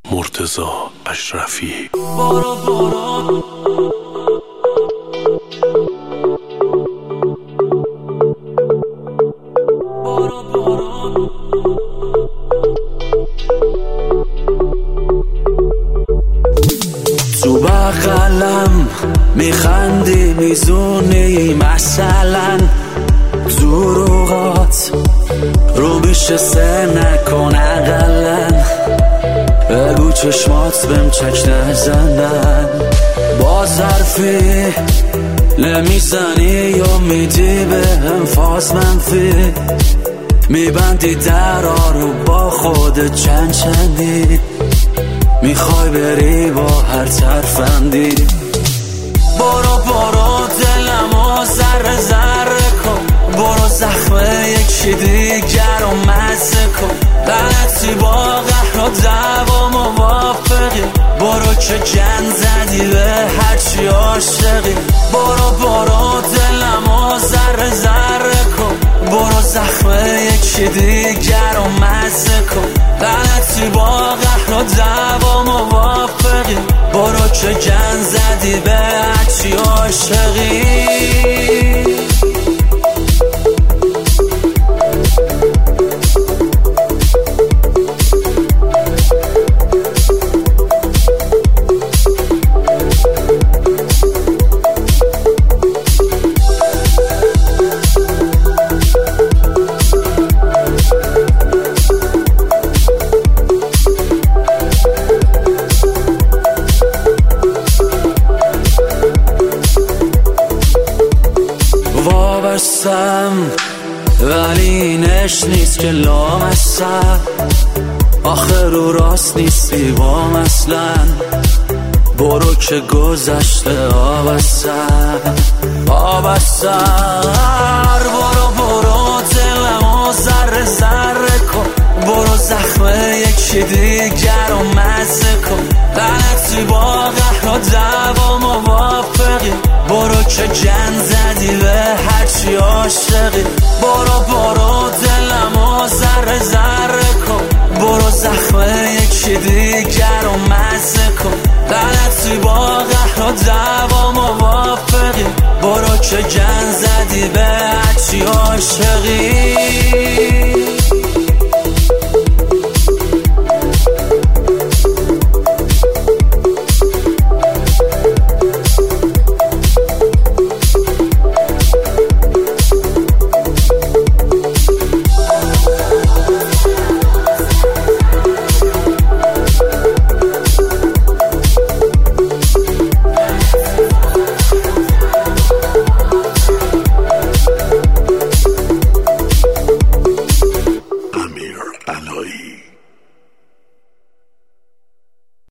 مرتضی اشرفی. بارو بارو تو بغلم میخندی میزونی مثلا دروغات رو میشه سر نکن اقلن بگو چشمات بهم چک نزنن با ظرفی نمیزنی یا میدی بهم فاز منفی میبندی درا رو با خودت چند چندی میخوای بری با هر ترفندی برو برو دلمو ذره ذره کن برو زخم یکی دیگر رو مزه کن غلطی با قهر و دعوا موافقی برو که جن زدی به هرچی عاشقی برو برو دلمو ذره ذره کن برو زخم یکی دیگر رو مزه کن غلطی با قهر و دعوا موافقی برو که جن زدی به هرچی عاشقی وابستم ولی اینش نیست که لامستم آخر رو راست نیستی با اصلا برو که گذشته آبستم برو دلمو ذره ذره کن برو زخم یکی دیگر رو مزه کن غلطی با قهر و دعوا موافقی برو که جن زدی به هرچی عاشقی برو دلمو ذره ذره کن برو زخم یکی دیگر رو مزه کن غلطی با قهر و دعوا موافقی برو که جن زدی به هرچی عاشقی